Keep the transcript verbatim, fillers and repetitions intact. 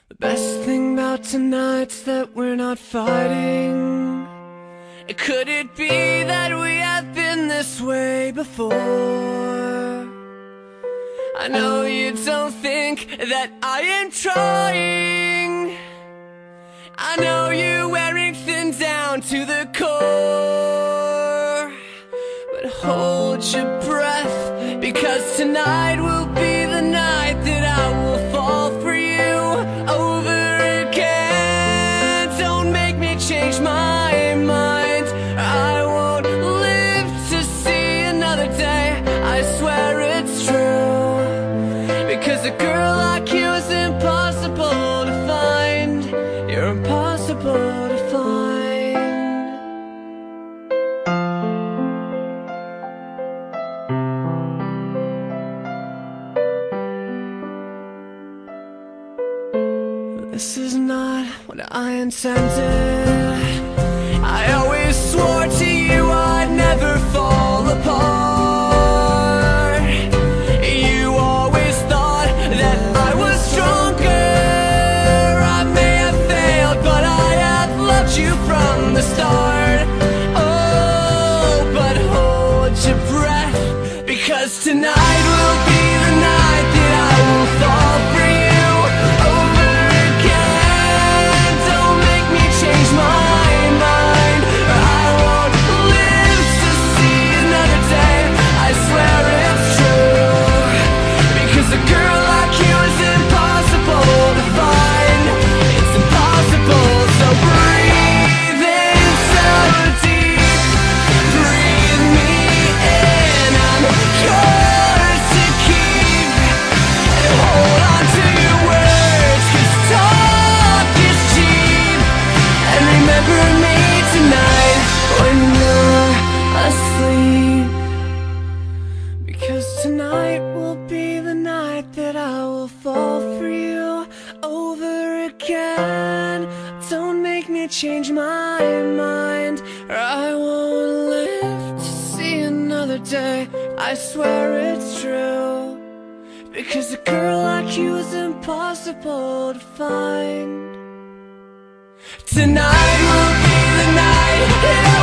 The best thing about tonight's that we're not fighting. Could it be that we have been this way before? I know you don't think that I am trying. I know you're wearing thin down to the core. But hold your breath, because tonight will be the night that I will fall for you over again. Don't make me change my mind. I won't live to see another day. I swear it's true, because a girl like you is impossible to find. You're impossible to find. This is not what I intended. I always swore to you I'd never fall apart. You always thought that I was stronger. I may have failed, but I have loved you from the start. Oh, but hold your breath, because tonight will be the night that I will fall for you. Tonight will be the night that I will fall for you over again. Don't make me change my mind, or I won't live to see another day. I swear it's true, because a girl like you is impossible to find. Tonight will be the night that I